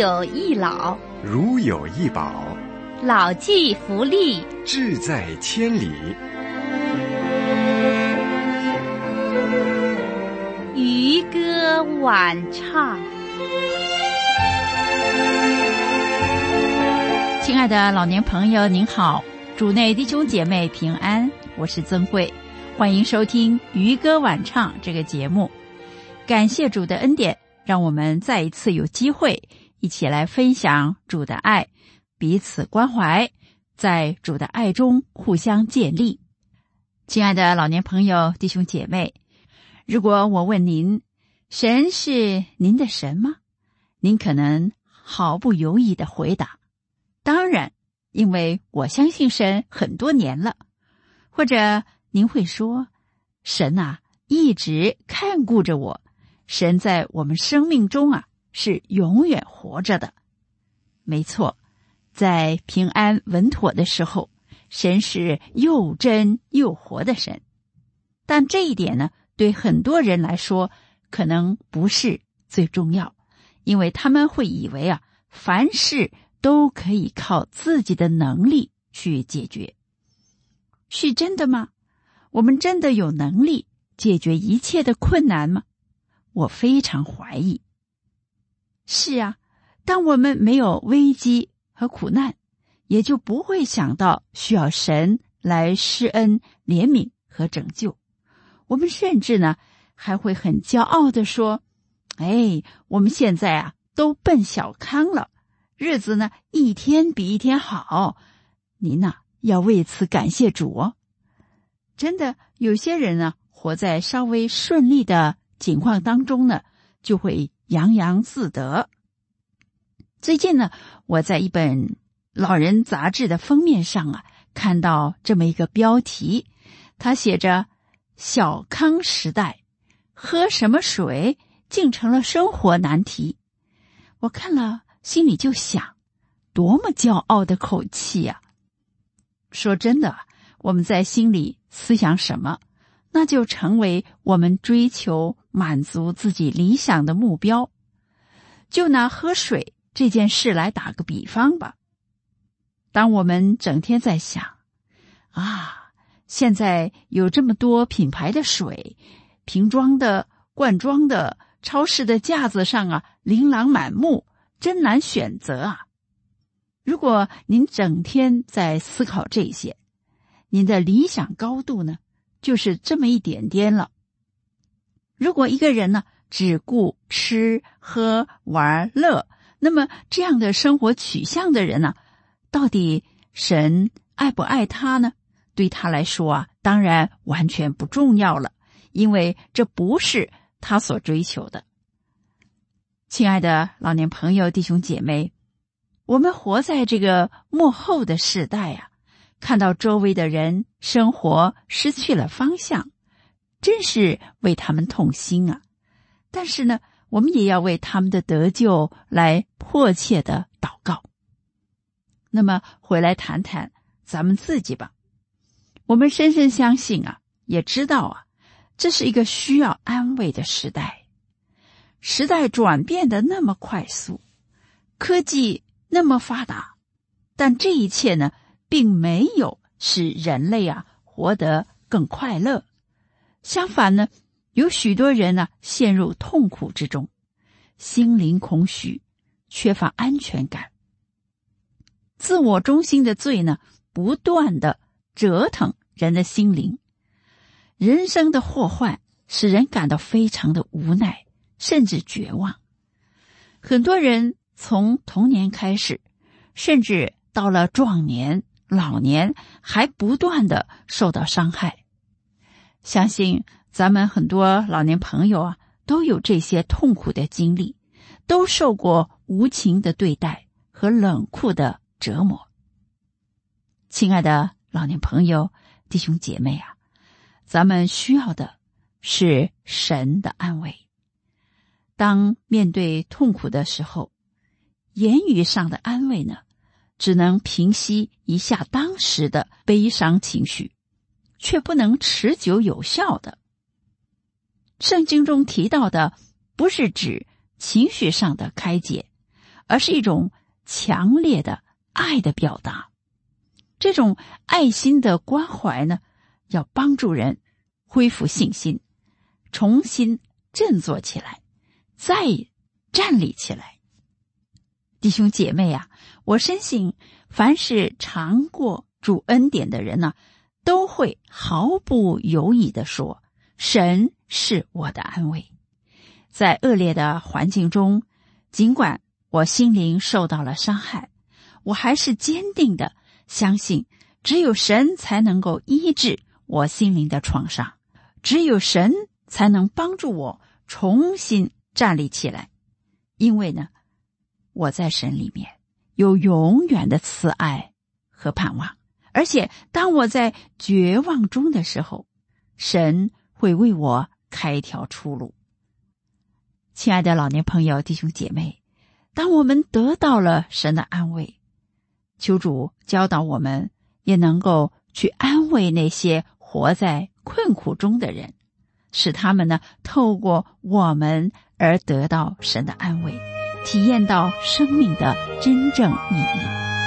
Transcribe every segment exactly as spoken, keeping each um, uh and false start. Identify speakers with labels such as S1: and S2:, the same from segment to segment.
S1: 有一老，
S2: 如有一宝，
S1: 老骥伏枥，
S2: 志在千里。
S1: 渔歌晚唱。
S3: 亲爱的老年朋友您好，主内弟兄姐妹平安，我是曾慧，欢迎收听渔歌晚唱这个节目。感谢主的恩典，让我们再一次有机会一起来分享主的爱，彼此关怀，在主的爱中互相建立。亲爱的老年朋友弟兄姐妹，如果我问您，神是您的神吗？您可能毫不犹豫地回答，当然，因为我相信神很多年了。或者您会说，神啊，一直看顾着我，神在我们生命中啊，是永远活着的。没错，在平安稳妥的时候，神是又真又活的神。但这一点呢，对很多人来说，可能不是最重要，因为他们会以为啊，凡事都可以靠自己的能力去解决。是真的吗？我们真的有能力解决一切的困难吗？我非常怀疑。是啊，当我们没有危机和苦难，也就不会想到需要神来施恩、怜悯和拯救。我们甚至呢，还会很骄傲地说，哎，我们现在啊，都奔小康了，日子呢，一天比一天好。您呢、啊，要为此感谢主哦。真的，有些人呢，活在稍微顺利的情况当中呢，就会洋洋自得。最近呢，我在一本老人杂志的封面上啊，看到这么一个标题，它写着小康时代，喝什么水竟成了生活难题。我看了心里就想，多么骄傲的口气呀、啊！说真的，我们在心里思想什么，那就成为我们追求满足自己理想的目标。就拿喝水这件事来打个比方吧。当我们整天在想，啊，现在有这么多品牌的水，瓶装的、罐装的，超市的架子上啊，琳琅满目，真难选择啊。如果您整天在思考这些，您的理想高度呢，就是这么一点点了。如果一个人呢，只顾吃喝玩乐，那么这样的生活取向的人呢，到底神爱不爱他呢？对他来说啊，当然完全不重要了，因为这不是他所追求的。亲爱的老年朋友弟兄姐妹，我们活在这个末后的时代啊，看到周围的人生活失去了方向，真是为他们痛心啊。但是呢，我们也要为他们的得救来迫切的祷告。那么回来谈谈咱们自己吧。我们深深相信啊，也知道啊，这是一个需要安慰的时代。时代转变的那么快速，科技那么发达，但这一切呢，并没有使人类啊活得更快乐。相反呢，有许多人呢、啊、陷入痛苦之中，心灵空虚，缺乏安全感。自我中心的罪呢，不断的折腾人的心灵。人生的祸患使人感到非常的无奈，甚至绝望。很多人从童年开始，甚至到了壮年、老年，还不断的受到伤害。相信咱们很多老年朋友啊，都有这些痛苦的经历，都受过无情的对待和冷酷的折磨。亲爱的老年朋友弟兄姐妹啊，咱们需要的是神的安慰。当面对痛苦的时候，言语上的安慰呢，只能平息一下当时的悲伤情绪，却不能持久有效的。圣经中提到的不是指情绪上的开解， 而是一种强烈的爱的表达。这种爱心的关怀呢，要帮助人恢复信心，重新振作起来，再站立起来。弟兄姐妹啊，我深信凡是尝过主恩典的人呢，都会毫不犹豫地说，神是我的安慰。在恶劣的环境中，尽管我心灵受到了伤害，我还是坚定地相信只有神才能够医治我心灵的创伤，只有神才能帮助我重新站立起来。因为呢，我在神里面有永远的慈爱和盼望，而且当我在绝望中的时候，神会为我开一条出路。亲爱的老年朋友弟兄姐妹，当我们得到了神的安慰，求主教导我们也能够去安慰那些活在困苦中的人，使他们呢透过我们而得到神的安慰，体验到生命的真正意义。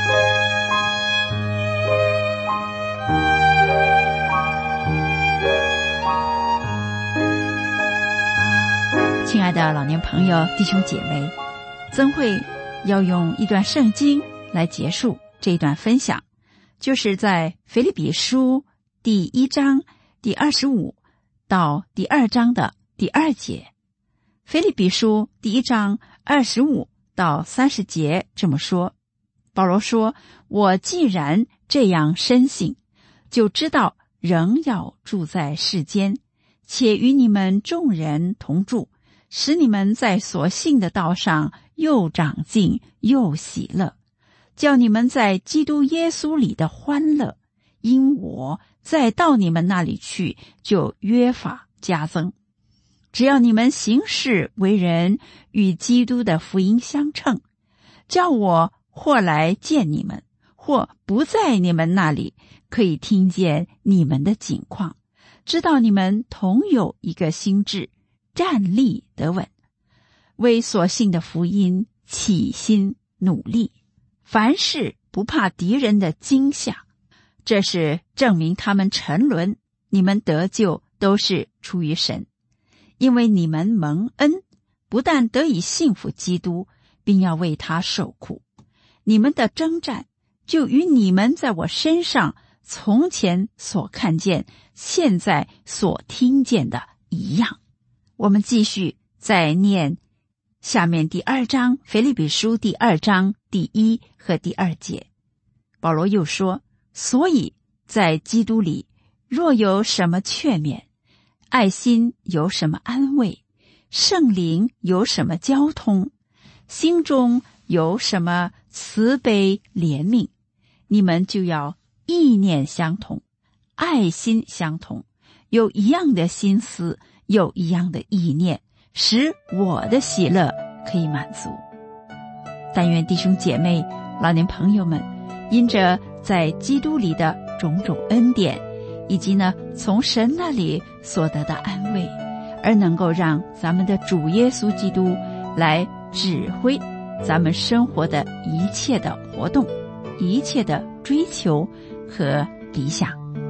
S3: 亲爱的老年朋友弟兄姐妹，曾会要用一段圣经来结束这一段分享，就是在腓立比书第一章第二十五到第二章的第二节。腓立比书第一章二十五到三十节这么说，保罗说，我既然这样深信，就知道仍要住在世间，且与你们众人同住，使你们在所信的道上又长进又喜乐，叫你们在基督耶稣里的欢乐，因我再到你们那里去，就约法加增。只要你们行事为人与基督的福音相称，叫我或来见你们，或不在你们那里，可以听见你们的景况，知道你们同有一个心志，站立得稳，为所信的福音起心努力，凡事不怕敌人的惊吓，这是证明他们沉沦，你们得救都是出于神。因为你们蒙恩，不但得以信服基督，并要为他受苦，你们的征战就与你们在我身上从前所看见，现在所听见的一样。我们继续再念下面第二章，腓立比书第二章第一和第二节。保罗又说，所以在基督里，若有什么劝勉，爱心有什么安慰，圣灵有什么交通，心中有什么慈悲怜悯，你们就要意念相同，爱心相同，有一样的心思，有一样的意念，使我的喜乐可以满足。但愿弟兄姐妹老年朋友们因着在基督里的种种恩典，以及呢从神那里所得的安慰，而能够让咱们的主耶稣基督来指挥咱们生活的一切的活动，一切的追求和理想。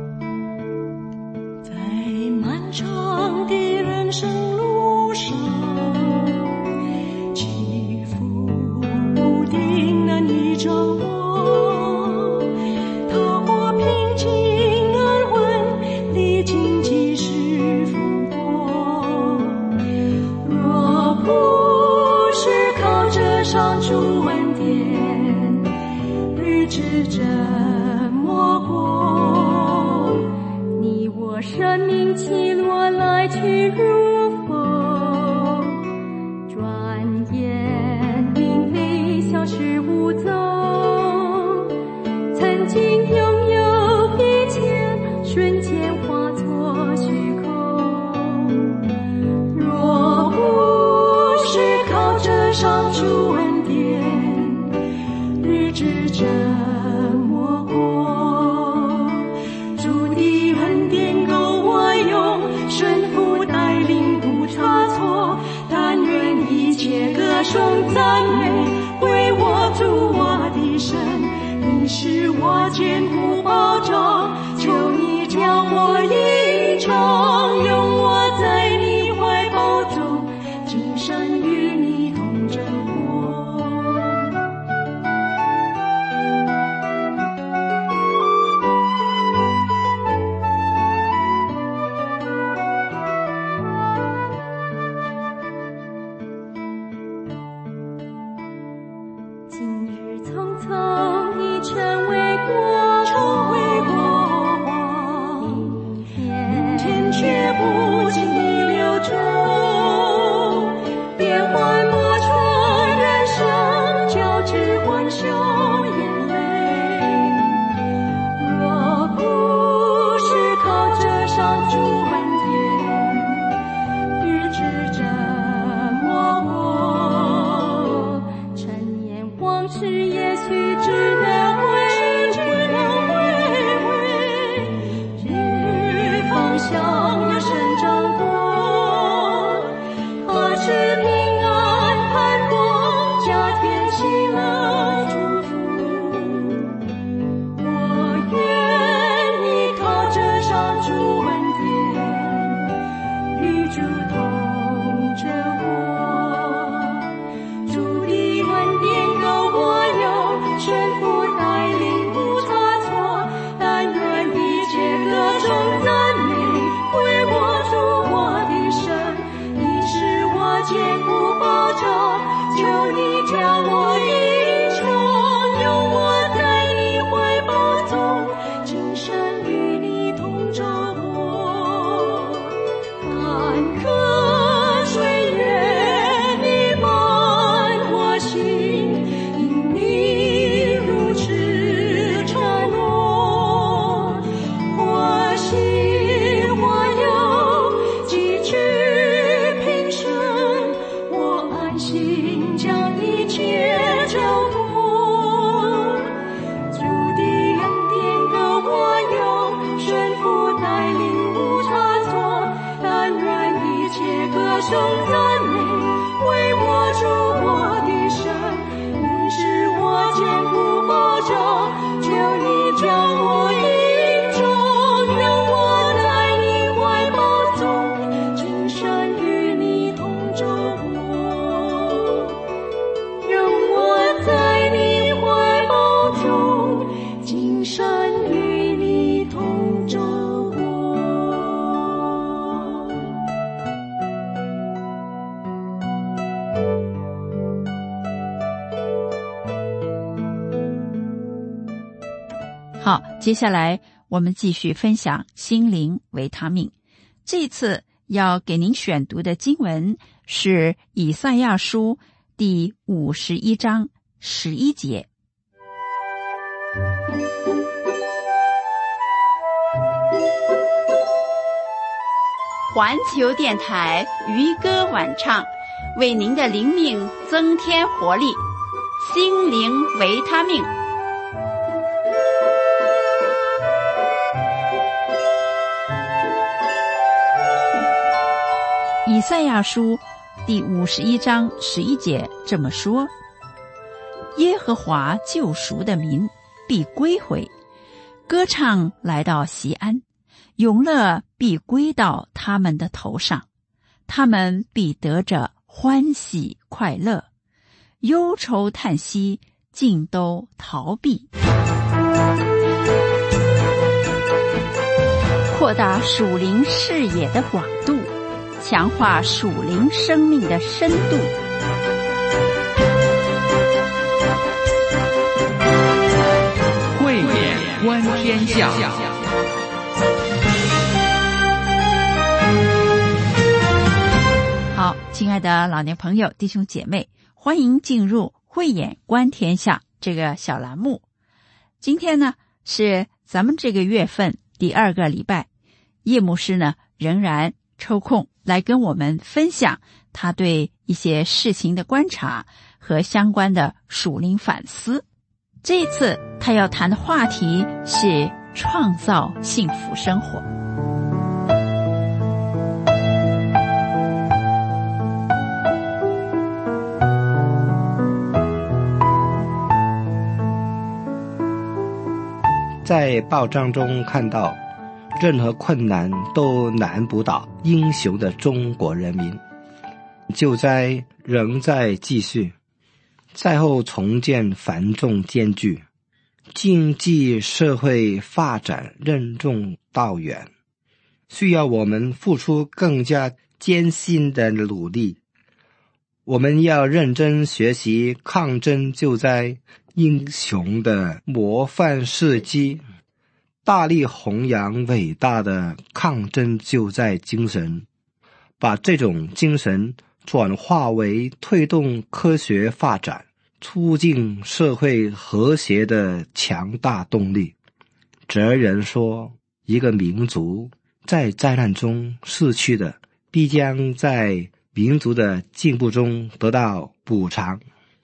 S4: 在漫长的人生路上，起伏不定的你找我，透过平静安稳，历经几世风波。若不是靠着上主恩典，日子这么过，你我生命起落来去如风，转眼明媚消失无踪。曾经拥有一切，瞬间化作虚空。若不是靠着上主恩典，日子这么过。主的恩典够我用，神父带领不差错。但愿一切歌颂赞美归往事也许只能回只能回味，日方向的生长过，何时平安盼望家添喜乐祝福。我愿依靠着上主恩典，与主同着我，主的恩典够我有，神父带领不差错，但愿一切各种赞美归我主我的神，你是我坚固保障，求你将我引宠，有我在你怀抱中，今生与你同着我。坎坷岁月弥漫我心，因你如此承诺，我心我有几句平生，我安心将一切交托。主的恩典够我有，神父带领无差错，但愿一切歌颂赞美为我主我的神，你是我坚固保障，求你将我引宠，让我在你怀抱中，今生与你同着我，让我在你怀抱中，今生与你同着我。
S3: 好，接下来我们继续分享心灵维他命。这次要给您选读的经文是以赛亚书第五十一章十一节。环球电台渔歌晚唱，为您的灵命增添活力，心灵维他命。以赛亚书第五十一章十一节这么说：耶和华救赎的民必归回，歌唱来到锡安，永乐必归到他们的头上，他们必得着欢喜快乐，忧愁叹息尽都逃避。扩大属灵视野的广度，强化属灵生命的深度。
S2: 慧眼观天下。
S3: 好，亲爱的老年朋友、弟兄姐妹，欢迎进入慧眼观天下这个小栏目。今天呢，是咱们这个月份第二个礼拜，叶牧师呢仍然抽空来跟我们分享他对一些事情的观察和相关的属灵反思。这一次他要谈的话题是创造幸福生活。
S5: 在报章中看到，任何困难都难不倒英雄的中国人民。救灾仍在继续，灾后重建繁重艰巨，经济社会发展任重道远，需要我们付出更加艰辛的努力。我们要认真学习抗震救灾英雄的模范事迹，大力弘扬伟大的抗震救灾精神，把这种精神转化为推动科学发展、促进社会和谐的强大动力。哲人说，一个民族在灾难中失去的，必将在民族的进步中得到补偿。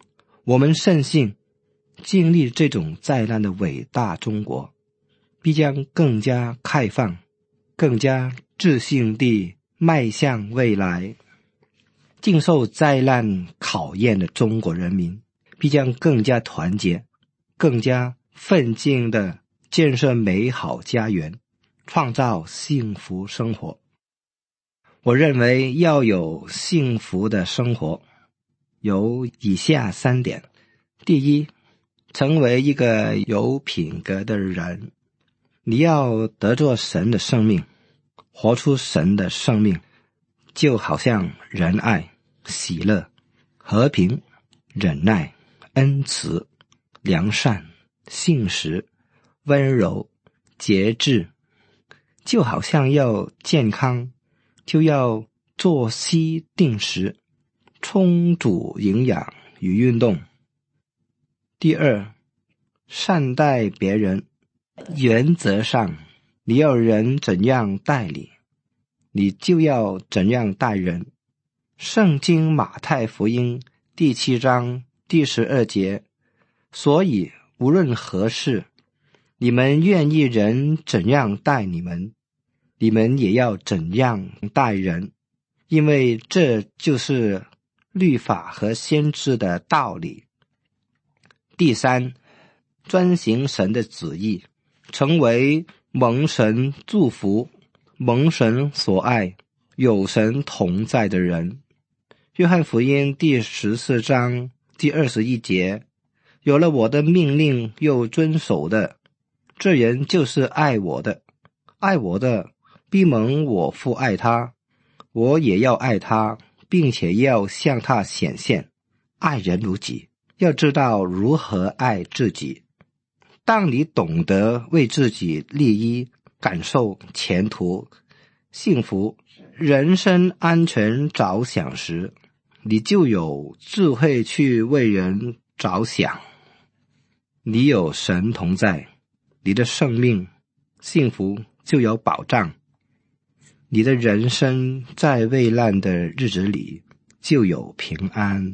S5: 我们深信，经历这种灾难的伟大中国，必将更加开放，更加自信地迈向未来。经受灾难考验的中国人民，必将更加团结，更加奋进地建设美好家园，创造幸福生活。我认为要有幸福的生活，有以下三点。第一，成为一个有品格的人。你要得着神的生命，活出神的生命，就好像仁爱、喜乐、和平、忍耐、恩慈、良善、信实、温柔、节制，就好像要健康，就要作息定时，充足营养与运动。第二，善待别人。原则上，你要人怎样待你，你就要怎样待人。圣经马太福音第七章第十二节，所以无论何事，你们愿意人怎样待你们，你们也要怎样待人，因为这就是律法和先知的道理。第三，遵行神的旨意，成为蒙神祝福、蒙神所爱、有神同在的人。约翰福音第十四章第二十一节，有了我的命令又遵守的，这人就是爱我的。爱我的，必蒙我父爱他，我也要爱他，并且要向他显现。爱人如己，要知道如何爱自己。当你懂得为自己利益、感受前途、幸福、人身安全着想时，你就有智慧去为人着想。你有神同在，你的生命、幸福就有保障，你的人生在危难的日子里就有平安。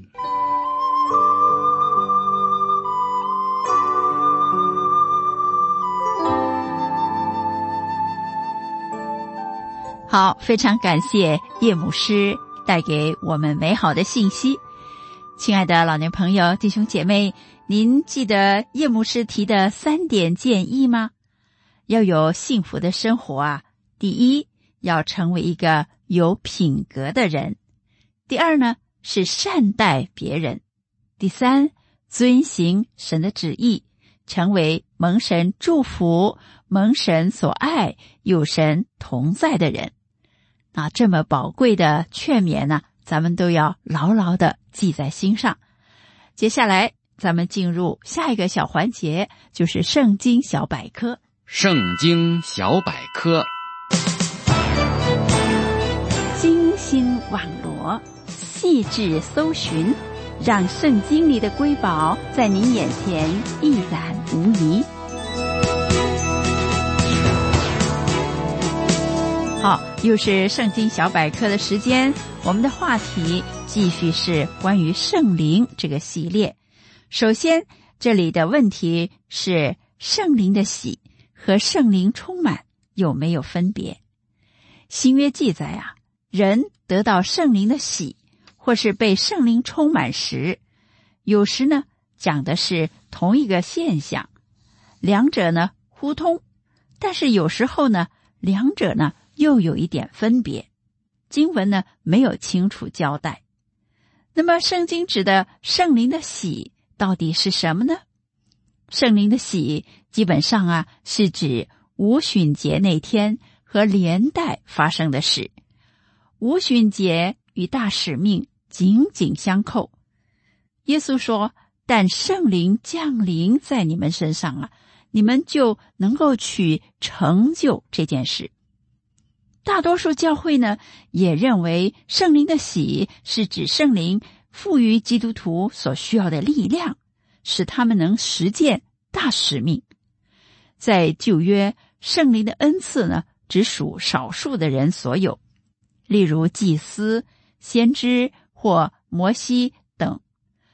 S3: 好，非常感谢叶牧师带给我们美好的信息。亲爱的老年朋友、弟兄姐妹，您记得叶牧师提的三点建议吗？要有幸福的生活啊，第一，要成为一个有品格的人；第二呢，是善待别人；第三，遵行神的旨意，成为蒙神祝福、蒙神所爱、有神同在的人。那这么宝贵的劝勉呢，咱们都要牢牢的记在心上。接下来咱们进入下一个小环节，就是圣经小百科。
S2: 圣经小百科，
S3: 精心网罗，细致搜寻，让圣经里的瑰宝在你眼前一览无遗。好，又是圣经小百科的时间，我们的话题继续是关于圣灵这个系列。首先，这里的问题是圣灵的喜和圣灵充满有没有分别？新约记载啊，人得到圣灵的喜或是被圣灵充满时，有时呢讲的是同一个现象，两者呢互通，但是有时候呢两者呢又有一点分别，经文呢没有清楚交代。那么圣经指的圣灵的喜到底是什么呢？圣灵的喜基本上啊是指五旬节那天和连带发生的事。五旬节与大使命紧紧相扣。耶稣说，但圣灵降临在你们身上了，你们就能够去成就这件事。大多数教会呢也认为圣灵的喜是指圣灵赋予基督徒所需要的力量，使他们能实践大使命。在旧约，圣灵的恩赐呢只属少数的人所有，例如祭司、先知或摩西等。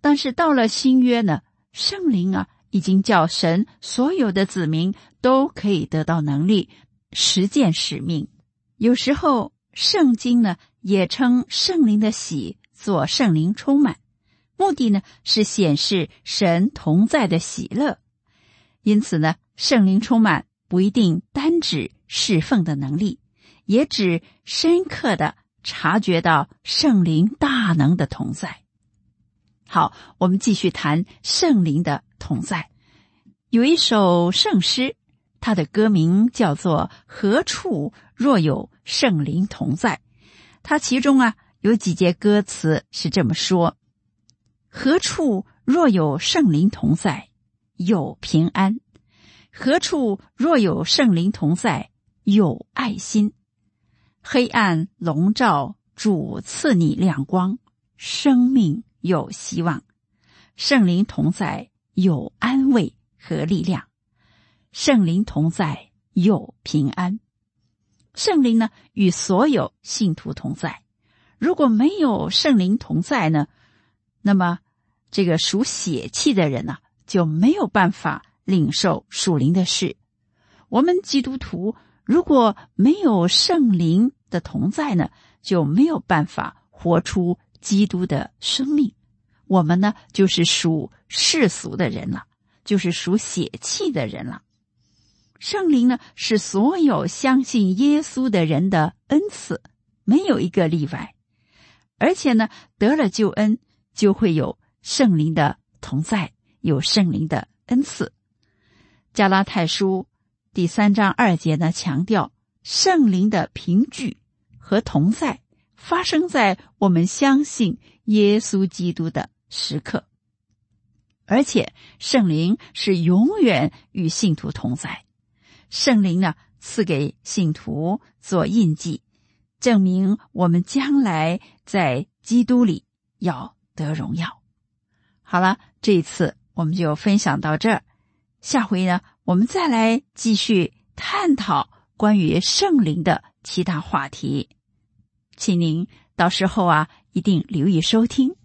S3: 但是到了新约呢，圣灵啊已经叫神所有的子民都可以得到能力，实践使命。有时候圣经呢也称圣灵的喜做圣灵充满，目的呢是显示神同在的喜乐。因此呢，圣灵充满不一定单指侍奉的能力，也指深刻的察觉到圣灵大能的同在。好，我们继续谈圣灵的同在。有一首圣诗，它的歌名叫做《何处若有圣灵同在》。它其中啊有几节歌词是这么说：何处若有圣灵同在，有平安；何处若有圣灵同在，有爱心。黑暗笼罩，主赐你亮光，生命有希望。圣灵同在，有安慰和力量。圣灵同在，有平安。圣灵呢，与所有信徒同在。如果没有圣灵同在呢，那么这个属血气的人呢、啊，就没有办法领受属灵的事。我们基督徒如果没有圣灵的同在呢，就没有办法活出基督的生命。我们呢，就是属世俗的人了，就是属血气的人了。圣灵呢，是所有相信耶稣的人的恩赐，没有一个例外。而且呢，得了救恩，就会有圣灵的同在，有圣灵的恩赐。加拉太书第三章二节呢，强调圣灵的凭据和同在发生在我们相信耶稣基督的时刻，而且圣灵是永远与信徒同在。圣灵呢，赐给信徒做印记，证明我们将来在基督里要得荣耀。好了，这一次我们就分享到这儿，下回呢，我们再来继续探讨关于圣灵的其他话题，请您到时候啊一定留意收听。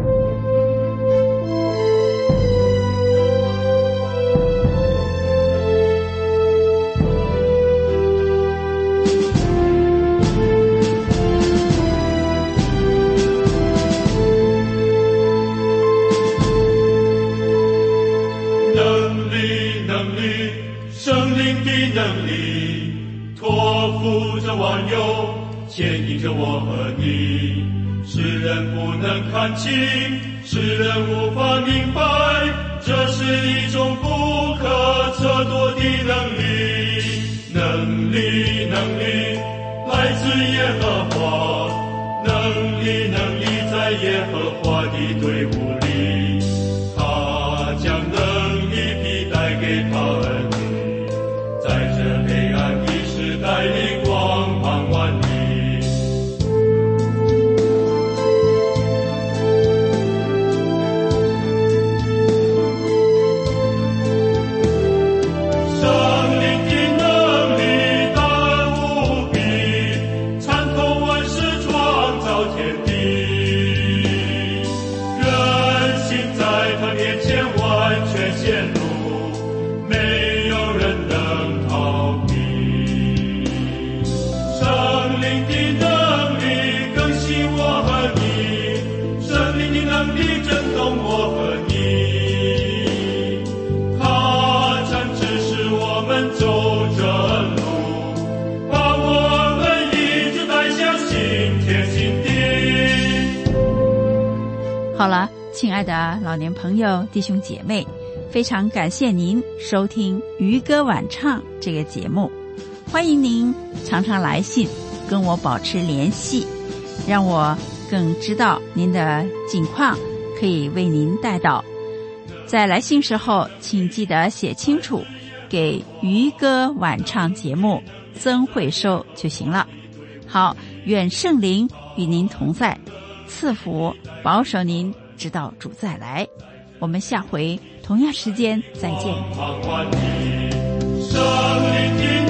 S6: 能力托付着万有，牵引着我和你，世人不能看清，世人无法明白，这是一种不可测度的能力。能力能力来自耶和华，能力能力在耶和华的队伍里，他将能力披戴给他儿女，在这黑暗的时代里光芒万里。圣灵的能力大无比，参透万事，创造天地，人心在他面前完全显露，没有人能逃避。圣灵的能力更新我和你，圣灵的能力震动我和你，他将指示我们走正路，把我们一直带向新天新地。
S3: 好了，亲爱的老年朋友、弟兄姐妹，非常感谢您收听渔歌晚唱这个节目，欢迎您常常来信跟我保持联系，让我更知道您的近况，可以为您带到。在来信时候，请记得写清楚给渔歌晚唱节目曾会收就行了。好，愿圣灵与您同在，赐福保守您直到主再来。我们下回同样时间再见。
S6: 圣灵的